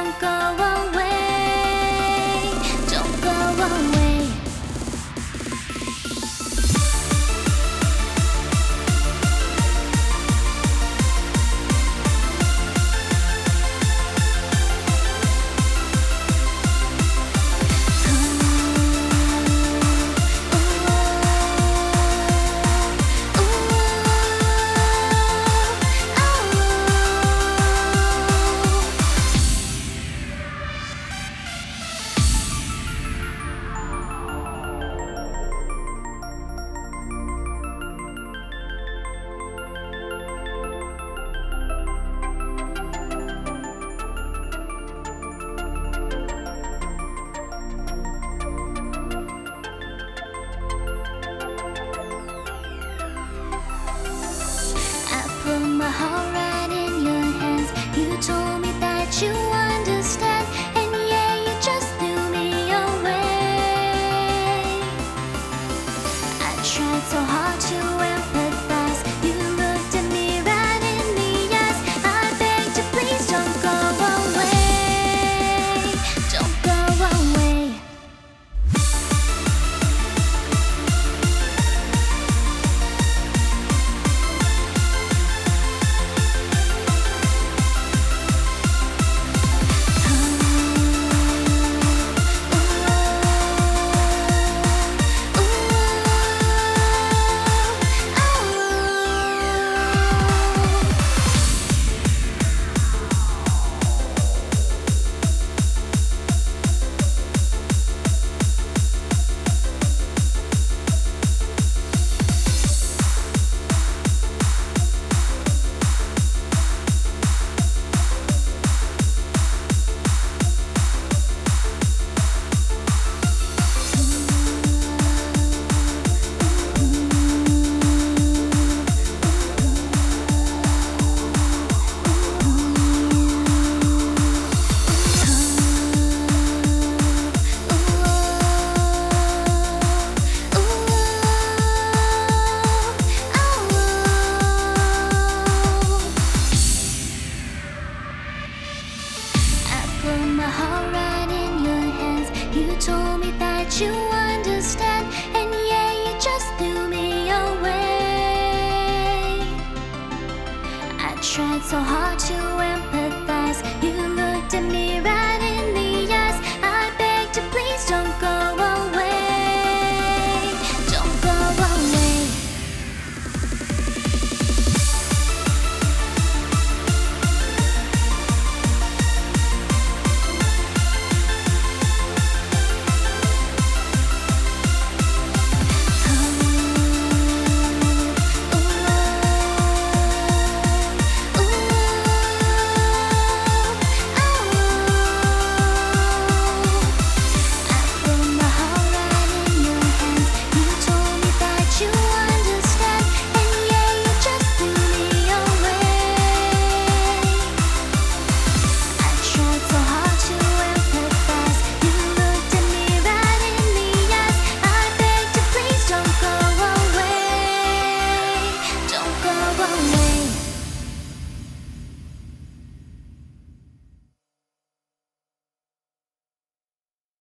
don't go away. Don't go away. Put my heart right in your hands. You told me that you understand, and yeah, you just threw me away. I tried so hard to empathize. You looked at me right in the eyes. I begged you, please don't go away. Don't go away. Put my heart right in your hands. You told me that you understand, and yeah, you just threw me away. I tried so hard to